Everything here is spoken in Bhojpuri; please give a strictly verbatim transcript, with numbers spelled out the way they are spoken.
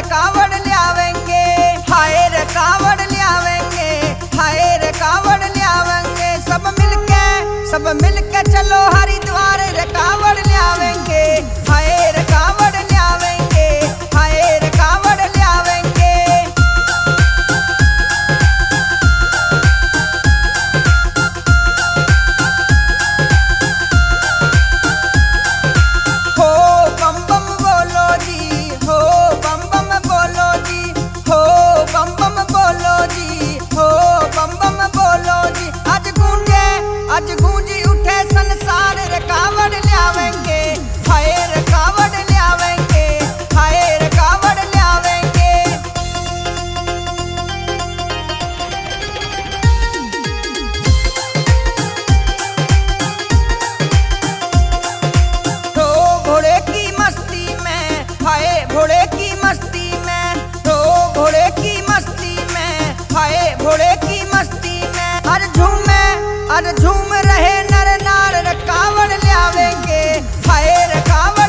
कावड़ ले आवेंगे, हाय रे कावड़ ले आवेंगे, हाय रे कावड़ ले आवेंगे। सब मिलके सब मिलके चलो हरिद्वार रे कावड़ ले आवेंगे, हाय रे कावड़ ले आवेंगे, हाय रे कावड़ ले आवेंगे। हो बम बम बोलो जी, हो बम बम बोलो जी, हो बम बम बोलो जी, हो बम बम बोलो जी। आज गूंजे आज गूंजी उठे संसार रे कावड़ ले आवेंगे, हाय रे कावड़ ले आवेंगे, हाय रे कावड़ ले आवेंगे। तो घोड़े की मस्ती में, हाय घोड़े की मस्ती में, तो घोड़े की मस्ती में, हाय घोड़े की मस्ती में। अरे झूमे अरे झूम रहे नर नार रे कावड़ ले आवेंगे, हाय रे कावड़